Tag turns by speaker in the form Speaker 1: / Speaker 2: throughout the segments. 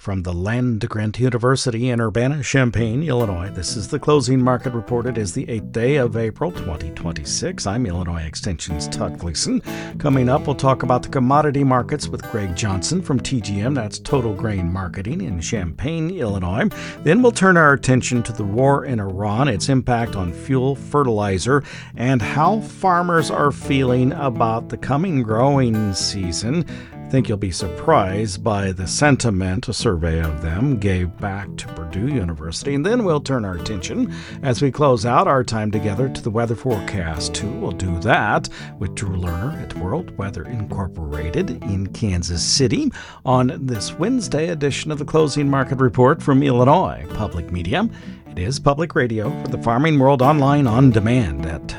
Speaker 1: from the Land-Grant University in Urbana-Champaign, Illinois. This is the closing market report. It is the 8th day of April 2026. I'm Illinois Extension's Todd Gleason. Coming up, we'll talk about the commodity markets with Greg Johnson from TGM. That's Total Grain Marketing in Champaign, Illinois. Then we'll turn our attention to the war in Iran, its impact on fuel, fertilizer, and how farmers are feeling about the coming growing season. I think you'll be surprised by the sentiment a survey of them gave back to Purdue University. And then we'll turn our attention, as we close out our time together, to the weather forecast, too. We'll do that with Drew Lerner at World Weather Incorporated in Kansas City on this Wednesday edition of the Closing Market Report from Illinois Public Media. It is public radio for the farming world, online on demand at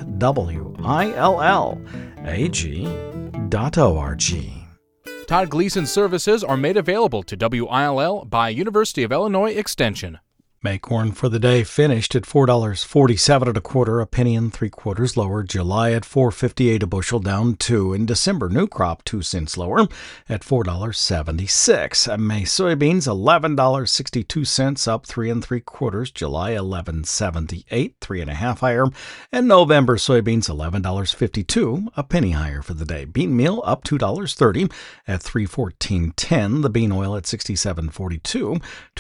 Speaker 1: WILLAG.org.
Speaker 2: Todd Gleason services are made available to WILL by University of Illinois Extension.
Speaker 1: May corn for the day finished at $4.47 1/4, a penny and 3/4 lower. July at $4.58 a bushel, down 2. In December, new crop 2 cents lower at $4.76. May soybeans $11.62, up 3 3/4. July $11.78, 3.5 higher. And November soybeans $11.52, a penny higher for the day. Bean meal up $2.30 at $3.14.10. The bean oil at $67.42,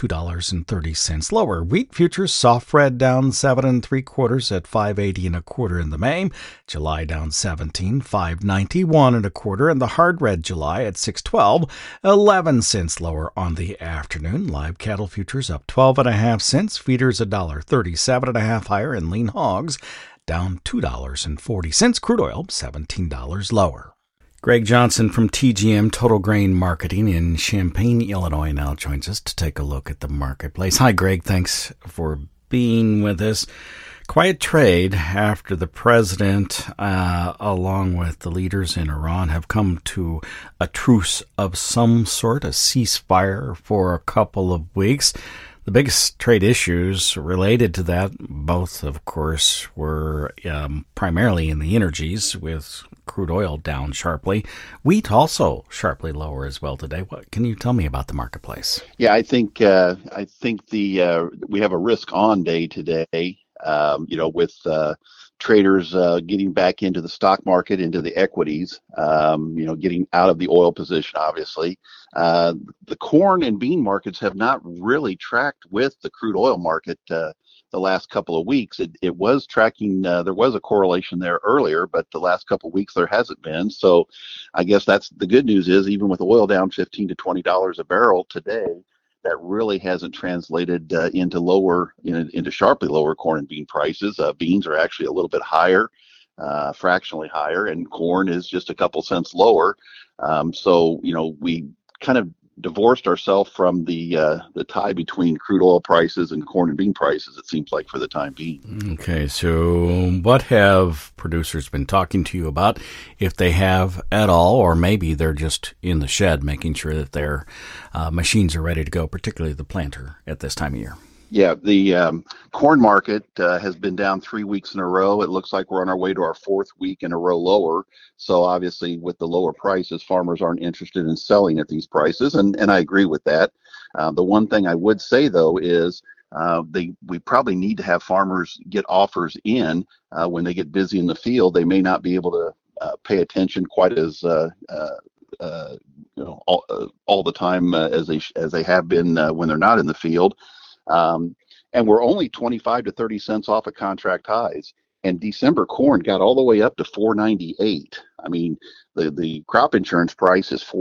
Speaker 1: $2.30 lower. Wheat futures soft red down 7 3/4 at $5.80 1/4 in the May. July down 17, $5.91 1/4, and the hard red July at $6.12, 11 cents lower on the afternoon. Live cattle futures up 12.5 cents. Feeders $1.37 1/2 higher, and lean hogs down $2.40. Crude oil $17 lower. Greg Johnson from TGM Total Grain Marketing in Champaign, Illinois, now joins us to take a look at the marketplace. Hi, Greg. Thanks for being with us. Quiet trade after the president, along with the leaders in Iran, have come to a truce of some sort, a ceasefire for a couple of weeks. The biggest trade issues related to that, both, of course, were primarily in the energies, with crude oil down sharply. Wheat also sharply lower as well today. What can you tell me about the marketplace?
Speaker 3: Yeah, I think the we have a risk-on day today. With traders getting back into the stock market, into the equities, getting out of the oil position, obviously. The corn and bean markets have not really tracked with the crude oil market the last couple of weeks. It was tracking, there was a correlation there earlier, but the last couple of weeks there hasn't been. So I guess that's the good news is, even with oil down $15 to $20 a barrel today, that really hasn't translated into sharply lower corn and bean prices. Beans are actually a little bit higher, fractionally higher, and corn is just a couple cents lower. So we kind of divorced ourselves from the tie between crude oil prices and corn and bean prices, it seems like, for the time being.
Speaker 1: Okay, so what have producers been talking to you about, if they have at all, or maybe they're just in the shed making sure that their machines are ready to go, particularly the planter at this time of year?
Speaker 3: Yeah, the corn market has been down 3 weeks in a row. It looks like we're on our way to our 4th week in a row lower. So obviously, with the lower prices, farmers aren't interested in selling at these prices, and I agree with that. The one thing I would say, though, is we probably need to have farmers get offers in when they get busy in the field. They may not be able to pay attention quite as all the time as they have been when they're not in the field. And we're only 25 to 30 cents off of contract highs. And December corn got all the way up to $4.98. I mean, the crop insurance price is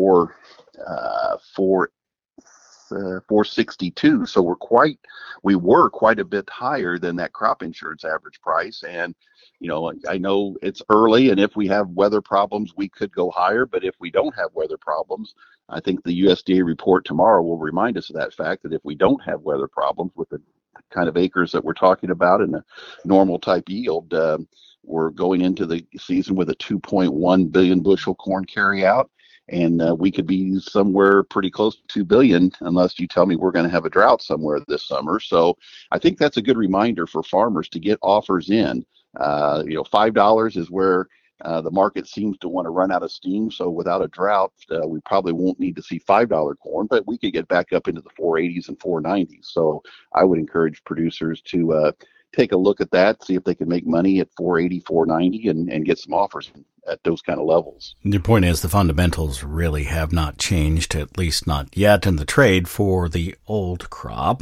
Speaker 3: $4.62. So we were quite a bit higher than that crop insurance average price. And I know it's early, and if we have weather problems, we could go higher. But if we don't have weather problems, I think the USDA report tomorrow will remind us of that fact, that if we don't have weather problems with the kind of acres that we're talking about and a normal type yield, we're going into the season with a 2.1 billion bushel corn carryout. And we could be somewhere pretty close to 2 billion, unless you tell me we're going to have a drought somewhere this summer. So I think that's a good reminder for farmers to get offers in. $5 is where The market seems to want to run out of steam. So without a drought, we probably won't need to see $5 corn, but we could get back up into the 480s and 490s. So I would encourage producers to take a look at that, see if they can make money at 480, 490, and get some offers at those kind of levels.
Speaker 1: Your point is the fundamentals really have not changed, at least not yet, and the trade for the old crop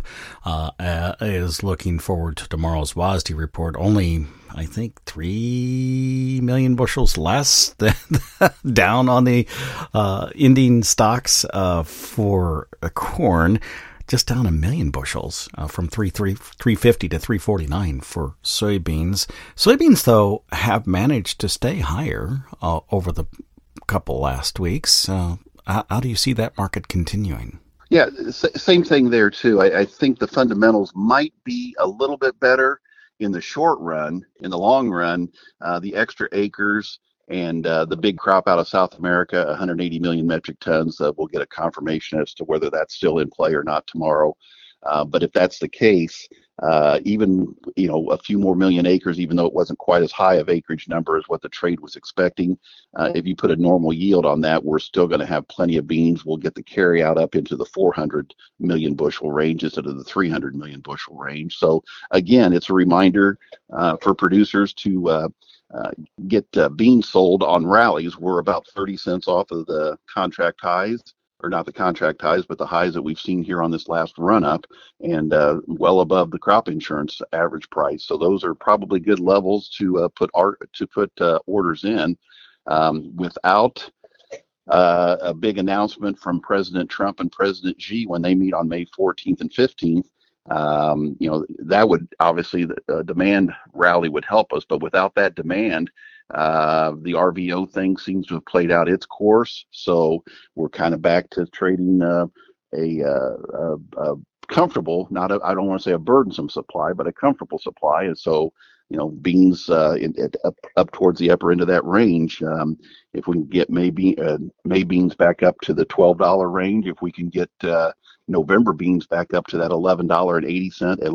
Speaker 1: is looking forward to tomorrow's WASDE report. Only, I think, 3 million bushels less than down on the ending stocks for corn. Just down 1 million bushels from 350 to 349 for soybeans. Soybeans, though, have managed to stay higher over the couple last weeks. How do you see that market continuing?
Speaker 3: Yeah, same thing there, too. I think the fundamentals might be a little bit better in the short run. In the long run, the extra acres and the big crop out of South America, 180 million metric tons, we'll get a confirmation as to whether that's still in play or not tomorrow. But if that's the case, even a few more million acres, even though it wasn't quite as high of acreage number as what the trade was expecting, if you put a normal yield on that, we're still going to have plenty of beans. We'll get the carry out up into the 400 million bushel range instead of the 300 million bushel range. So again, it's a reminder for producers to get beans sold on rallies. We're about 30 cents off of the contract highs, or not the contract highs, but the highs that we've seen here on this last run up, and well above the crop insurance average price. So those are probably good levels to put orders in without a big announcement from President Trump and President Xi when they meet on May 14th and 15th. That would obviously the demand rally would help us, but without that demand, the RVO thing seems to have played out its course. So we're kind of back to trading a comfortable, I don't want to say a burdensome supply, but a comfortable supply. And so, beans up towards the upper end of that range. If we can get May beans back up to the $12 range, if we can get November beans back up to that $11.80,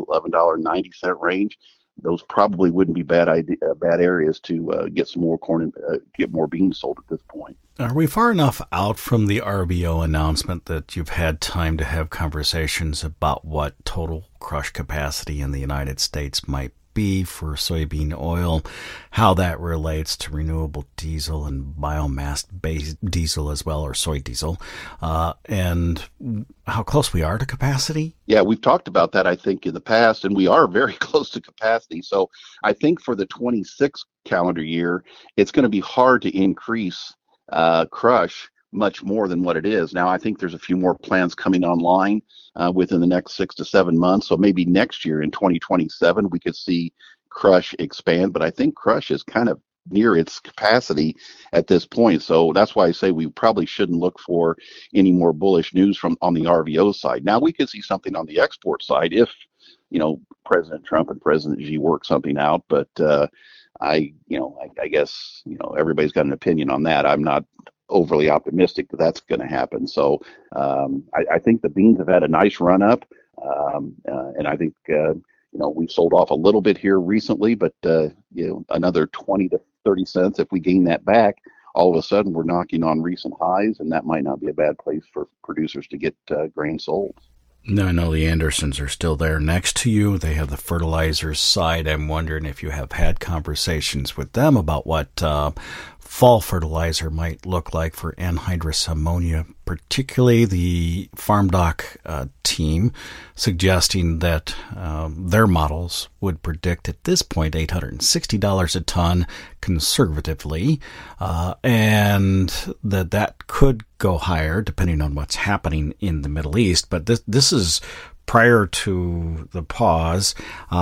Speaker 3: $11.90 range, those probably wouldn't be bad areas to get some more corn and get more beans sold at this point.
Speaker 1: Are we far enough out from the RVO announcement that you've had time to have conversations about what total crush capacity in the United States might be for soybean oil, how that relates to renewable diesel and biomass-based diesel as well, or soy diesel, and how close we are to capacity?
Speaker 3: Yeah, we've talked about that, I think, in the past, and we are very close to capacity. So I think for the 26 calendar year, it's going to be hard to increase crush much more than what it is. Now, I think there's a few more plants coming online within the next 6 to 7 months. So maybe next year in 2027, we could see crush expand. But I think crush is kind of near its capacity at this point. So that's why I say we probably shouldn't look for any more bullish news on the RVO side. Now, we could see something on the export side if, President Trump and President Xi work something out. But I guess, everybody's got an opinion on that. I'm not overly optimistic that that's going to happen. So I think the beans have had a nice run up, and I think we've sold off a little bit here recently, but another 20 to 30 cents if we gain that back, all of a sudden we're knocking on recent highs, and that might not be a bad place for producers to get grain sold.
Speaker 1: Now, I know the Andersons are still there next to you. They have the fertilizers side. I'm wondering if you have had conversations with them about what fall fertilizer might look like for anhydrous ammonia, particularly the FarmDoc team suggesting that their models would predict at this point $860 a ton conservatively, and that could go higher depending on what's happening in the Middle East. But this is prior to the pause,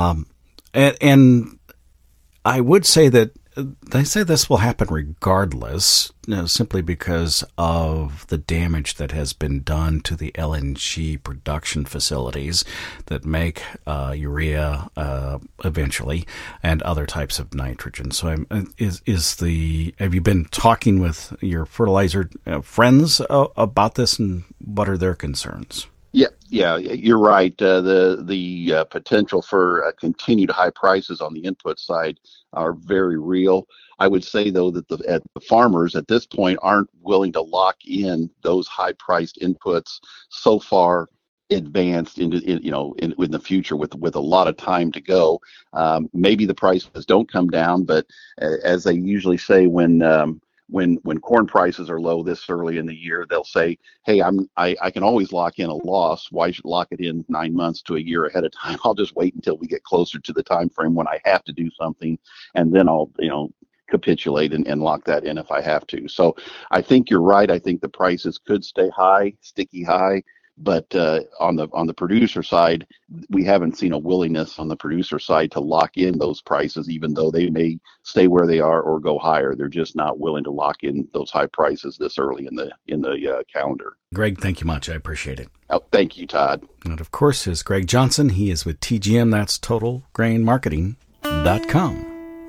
Speaker 1: and I would say that they say this will happen regardless, simply because of the damage that has been done to the LNG production facilities that make urea eventually, and other types of nitrogen. So, have you been talking with your fertilizer friends about this, and what are their concerns?
Speaker 3: Yeah, you're right. The potential for continued high prices on the input side are very real. I would say though that the farmers at this point aren't willing to lock in those high priced inputs so far advanced in the future with a lot of time to go. Maybe the prices don't come down, but as they usually say when corn prices are low this early in the year, they'll say, "Hey, I can always lock in a loss. Why should lock it in 9 months to a year ahead of time? I'll just wait until we get closer to the time frame when I have to do something, and then I'll capitulate and lock that in if I have to." So I think you're right. I think the prices could stay high, sticky high. But on the producer side, we haven't seen a willingness on the producer side to lock in those prices, even though they may stay where they are or go higher. They're just not willing to lock in those high prices this early in the calendar.
Speaker 1: Greg, thank you much. I appreciate it.
Speaker 3: Oh, thank you, Todd.
Speaker 1: And of course, is Greg Johnson. He is with TGM. That's TotalGrainMarketing.com.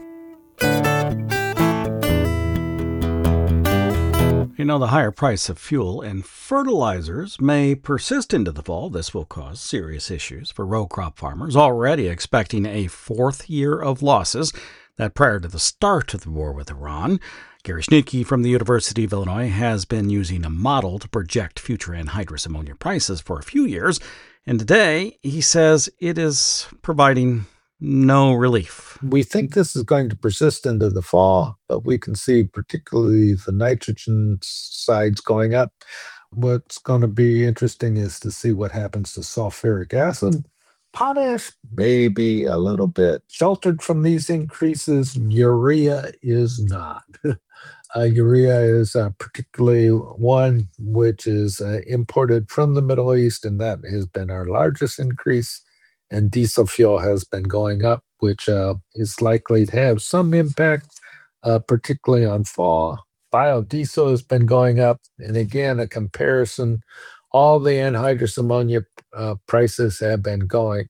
Speaker 1: The higher price of fuel and fertilizers may persist into the fall. This will cause serious issues for row crop farmers already expecting a fourth year of losses that prior to the start of the war with Iran. Gary Schnittke from the University of Illinois has been using a model to project future anhydrous ammonia prices for a few years, and today he says it is providing no relief.
Speaker 4: We think this is going to persist into the fall, but we can see particularly the nitrogen sides going up. What's going to be interesting is to see what happens to sulfuric acid. Potash may be a little bit sheltered from these increases. Urea is not. Urea is particularly one which is imported from the Middle East, and that has been our largest increase. And diesel fuel has been going up, which is likely to have some impact, particularly on fall. Biodiesel has been going up. And again, a comparison, all the anhydrous ammonia prices have been going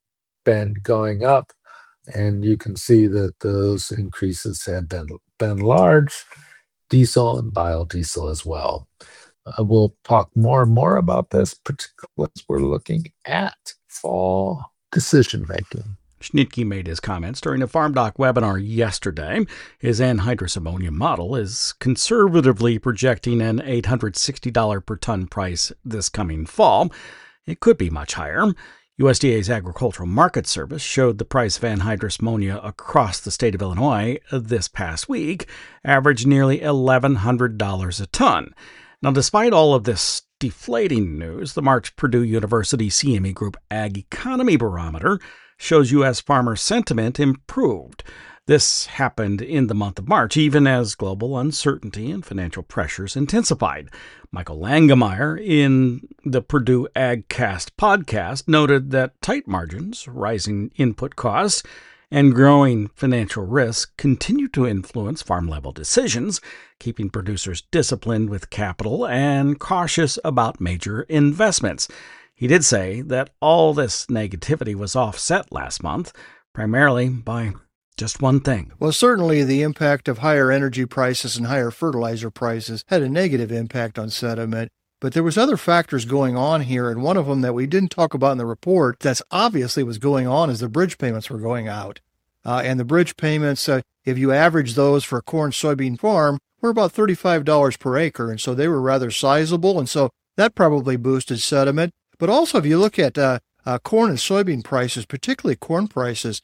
Speaker 4: up. And you can see that those increases have been large, diesel and biodiesel as well. We'll talk more and more about this, particularly as we're looking at fall decision-making.
Speaker 1: Schnittke made his comments during a FarmDoc webinar yesterday. His anhydrous ammonia model is conservatively projecting an $860 per ton price this coming fall. It could be much higher. USDA's Agricultural Market Service showed the price of anhydrous ammonia across the state of Illinois this past week averaged nearly $1,100 a ton. Now, despite all of this deflating news, the March Purdue University CME Group Ag Economy Barometer shows U.S. farmer sentiment improved. This happened in the month of March, even as global uncertainty and financial pressures intensified. Michael Langemeyer in the Purdue AgCast podcast noted that tight margins, rising input costs, and growing financial risk continue to influence farm-level decisions, keeping producers disciplined with capital and cautious about major investments. He did say that all this negativity was offset last month, primarily by just one thing.
Speaker 5: Well, certainly the impact of higher energy prices and higher fertilizer prices had a negative impact on sentiment. But there was other factors going on here, and one of them that we didn't talk about in the report that's obviously was going on is the bridge payments were going out. And the bridge payments, if you average those for a corn soybean farm, were about $35 per acre, and so they were rather sizable, and so that probably boosted sentiment. But also, if you look at corn and soybean prices, particularly corn prices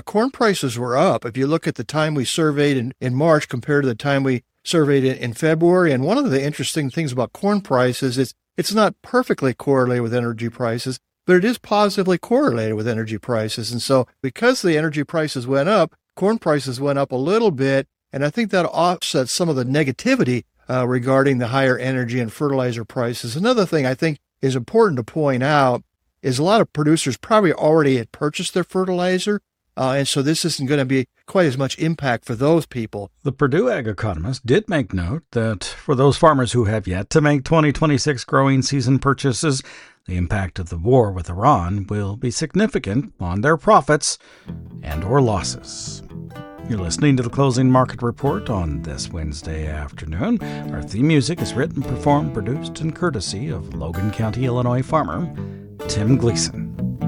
Speaker 5: were up. If you look at the time we surveyed in March compared to the time we surveyed in February, and one of the interesting things about corn prices is it's not perfectly correlated with energy prices, but it is positively correlated with energy prices. And so because the energy prices went up, corn prices went up a little bit, and I think that offsets some of the negativity regarding the higher energy and fertilizer prices. Another thing I think is important to point out is a lot of producers probably already had purchased their fertilizer, and so this isn't going to be quite as much impact for those people.
Speaker 1: The Purdue ag economist did make note that for those farmers who have yet to make 2026 growing season purchases, the impact of the war with Iran will be significant on their profits and or losses. You're listening to the Closing Market Report on this Wednesday afternoon. Our theme music is written, performed, produced, and courtesy of Logan County, Illinois farmer Tim Gleason.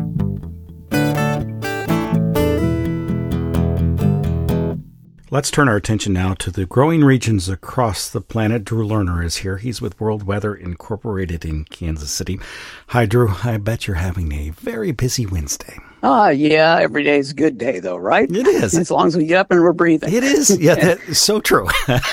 Speaker 1: Let's turn our attention now to the growing regions across the planet. Drew Lerner is here. He's with World Weather Incorporated in Kansas City. Hi, Drew. I bet you're having a very busy Wednesday.
Speaker 6: Yeah, every day is a good day, though, right?
Speaker 1: It is.
Speaker 6: As long as we get up and we're breathing.
Speaker 1: It is. Yeah, that's so true.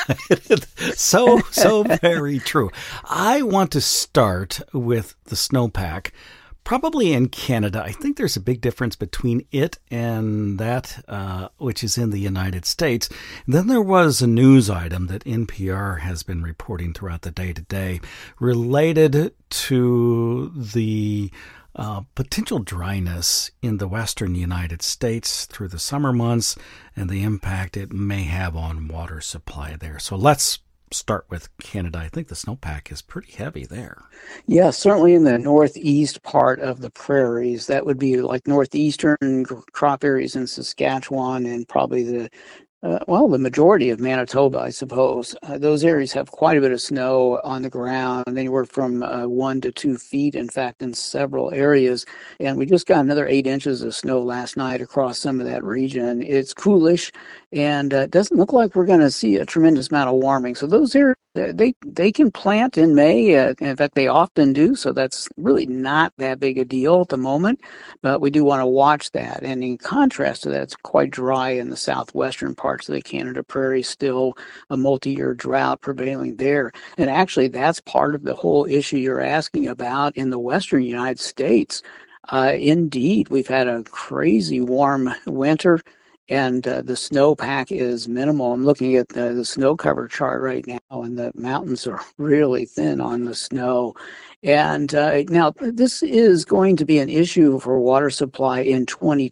Speaker 1: so very true. I want to start with the snowpack. Probably in Canada. I think there's a big difference between it and that which is in the United States. And then there was a news item that NPR has been reporting throughout the day today related to the potential dryness in the western United States through the summer months and the impact it may have on water supply there. So let's start with Canada. I think the snowpack is pretty heavy there.
Speaker 6: Yeah, certainly in the northeast part of the prairies. That would be like northeastern crop areas in Saskatchewan and probably the majority of Manitoba, I suppose. Those areas have quite a bit of snow on the ground, anywhere from 1 to 2 feet, in fact, in several areas. And we just got another 8 inches of snow last night across some of that region. It's coolish, and it doesn't look like we're going to see a tremendous amount of warming. So those areas, they can plant in May. In fact, they often do. So that's really not that big a deal at the moment. But we do want to watch that. And in contrast to that, it's quite dry in the southwestern parts of the Canada prairie, still a multi-year drought prevailing there. And actually, that's part of the whole issue you're asking about in the western United States. Indeed, we've had a crazy warm winter. And the snowpack is minimal. I'm looking at the snow cover chart right now, and the mountains are really thin on the snow. And now this is going to be an issue for water supply in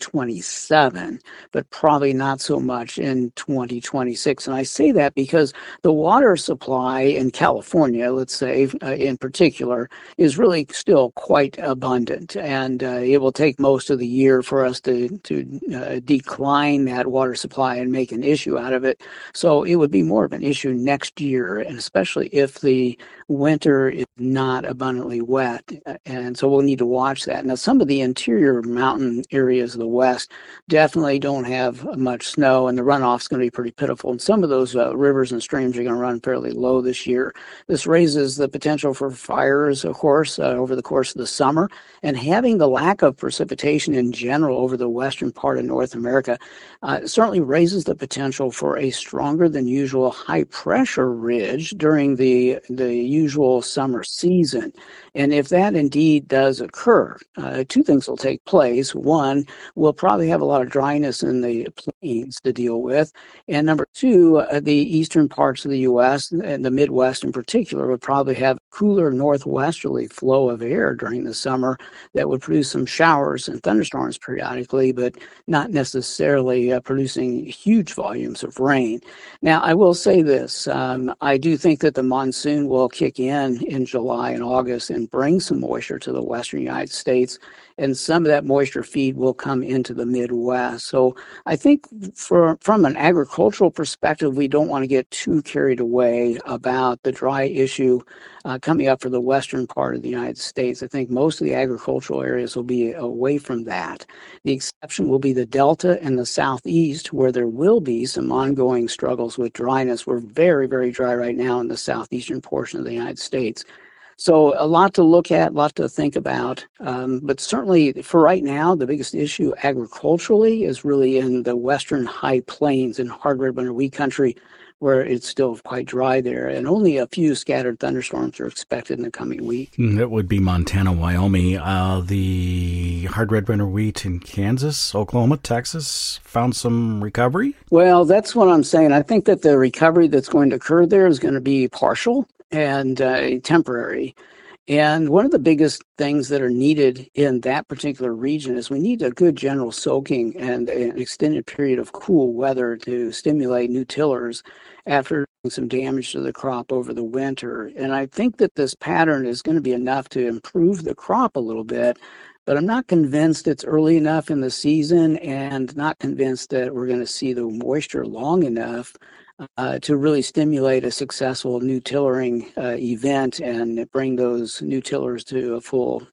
Speaker 6: 2027, but probably not so much in 2026. And I say that because the water supply in California, let's say in particular, is really still quite abundant. And it will take most of the year for us to decline that water supply and make an issue out of it. So it would be more of an issue next year, and especially if the winter is not abundantly wet. And so we'll need to watch that. Now, some of the interior mountain areas of the west definitely don't have much snow, and the runoff is going to be pretty pitiful. And some of those rivers and streams are going to run fairly low this year. This raises the potential for fires, of course, over the course of the summer. And having the lack of precipitation in general over the western part of North America certainly raises the potential for a stronger than usual high pressure ridge during the usual summer season. And if that indeed does occur, two things will take place. One, we'll probably have a lot of dryness in the plains to deal with. And number two, the eastern parts of the U.S. and the Midwest in particular would probably have cooler northwesterly flow of air during the summer that would produce some showers and thunderstorms periodically, but not necessarily producing huge volumes of rain. Now, I will say this. I do think that the monsoon will kick in July and August and bring some moisture to the western United States, and some of that moisture feed will come into the Midwest. So I think from an agricultural perspective, we don't want to get too carried away about the dry issue coming up for the western part of the United States. I think most of the agricultural areas will be away from that. The exception will be the Delta and the Southeast, where there will be some ongoing struggles with dryness. We're very, very dry right now in the southeastern portion of the United States. So a lot to look at, a lot to think about. But certainly for right now, the biggest issue agriculturally is really in the western high plains in hard red winter wheat country, where it's still quite dry there. And only a few scattered thunderstorms are expected in the coming week.
Speaker 1: It would be Montana, Wyoming. The hard red winter wheat in Kansas, Oklahoma, Texas found some recovery?
Speaker 6: Well, that's what I'm saying. I think that the recovery that's going to occur there is going to be partial and temporary. And one of the biggest things that are needed in that particular region is we need a good general soaking and an extended period of cool weather to stimulate new tillers after some damage to the crop over the winter. And I think that this pattern is going to be enough to improve the crop a little bit, but I'm not convinced it's early enough in the season and not convinced that we're going to see the moisture long enough to really stimulate a successful new tillering event and bring those new tillers to a full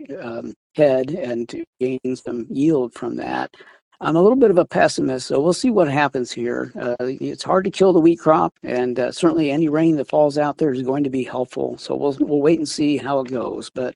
Speaker 6: head and to gain some yield from that. I'm a little bit of a pessimist, so we'll see what happens here. It's hard to kill the wheat crop, and certainly any rain that falls out there is going to be helpful. So we'll wait and see how it goes. But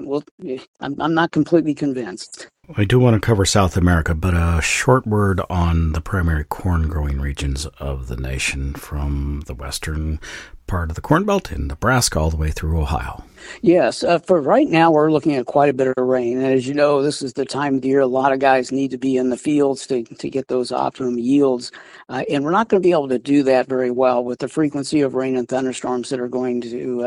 Speaker 6: I'm not completely convinced.
Speaker 1: I do want to cover South America, but a short word on the primary corn growing regions of the nation, from the western part of the Corn Belt in Nebraska all the way through Ohio.
Speaker 6: Yes, for right now, we're looking at quite a bit of rain. And as you know, this is the time of the year a lot of guys need to be in the fields to get those optimum yields. And we're not going to be able to do that very well with the frequency of rain and thunderstorms that are going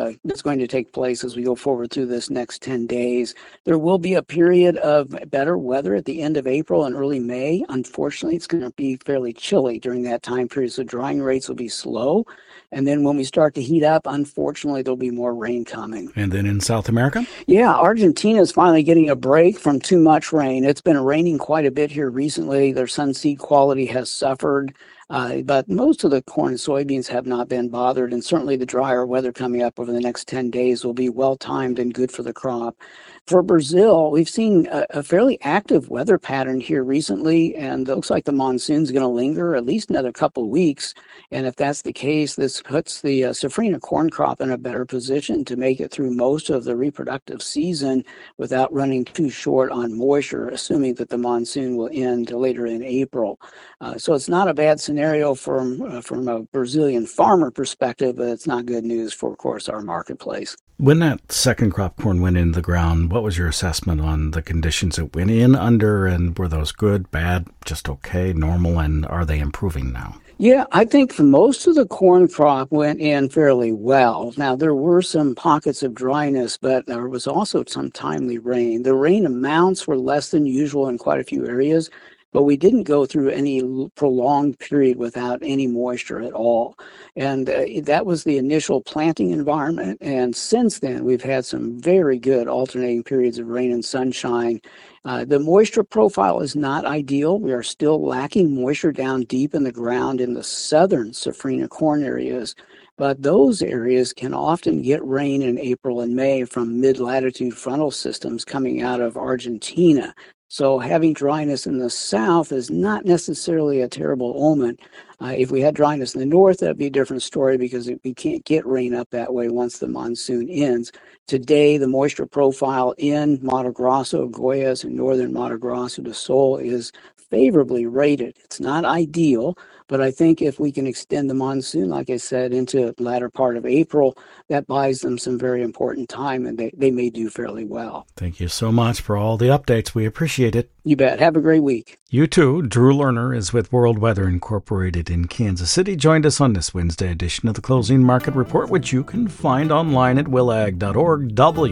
Speaker 6: to take place as we go forward through this next 10 days. There will be a period of better weather at the end of April and early May. Unfortunately, it's going to be fairly chilly during that time period, so drying rates will be slow. And then when we start to heat up, unfortunately, there'll be more rain coming.
Speaker 1: And then in South America?
Speaker 6: Yeah, Argentina is finally getting a break from too much rain. It's been raining quite a bit here recently. Their sunseed quality has suffered. But most of the corn and soybeans have not been bothered, and certainly the drier weather coming up over the next 10 days will be well-timed and good for the crop. For Brazil, we've seen a fairly active weather pattern here recently, and it looks like the monsoon's going to linger at least another couple of weeks. And if that's the case, this puts the safrinha corn crop in a better position to make it through most of the reproductive season without running too short on moisture, assuming that the monsoon will end later in April. So it's not a bad scenario from a Brazilian farmer perspective, but it's not good news for, of course, our marketplace.
Speaker 1: When that second crop corn went into the ground, what was your assessment on the conditions it went in under, and were those good, bad, just okay, normal, and are they improving now?
Speaker 6: Yeah, I think for most of the corn crop went in fairly well. Now, there were some pockets of dryness, but there was also some timely rain. The rain amounts were less than usual in quite a few areas, but we didn't go through any prolonged period without any moisture at all. And that was the initial planting environment. And since then, we've had some very good alternating periods of rain and sunshine. The moisture profile is not ideal. We are still lacking moisture down deep in the ground in the southern safrinha corn areas. But those areas can often get rain in April and May from mid-latitude frontal systems coming out of Argentina. So having dryness in the south is not necessarily a terrible omen. If we had dryness in the north, that'd be a different story because we can't get rain up that way once the monsoon ends. Today, the moisture profile in Mato Grosso, Goiás, and northern Mato Grosso do Sul is favorably rated. It's not ideal, but I think if we can extend the monsoon, like I said, into the latter part of April, that buys them some very important time, and they may do fairly well.
Speaker 1: Thank you so much for all the updates. We appreciate it.
Speaker 6: You bet. Have a great week.
Speaker 1: You too. Drew Lerner is with World Weather Incorporated in Kansas City. Joined us on this Wednesday edition of the Closing Market Report, which you can find online at willag.org,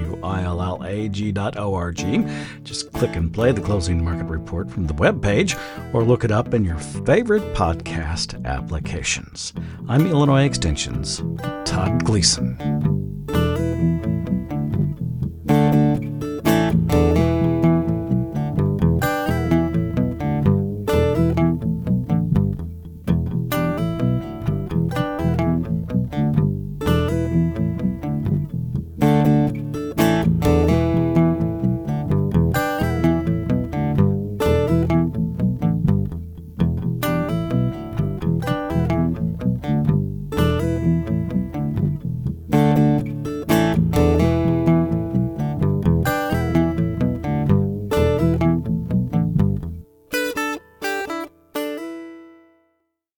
Speaker 1: willag.org. Just click and play the Closing Market Report from the webpage, or look it up in your favorite podcast applications. I'm Illinois Extension's Todd Gleason.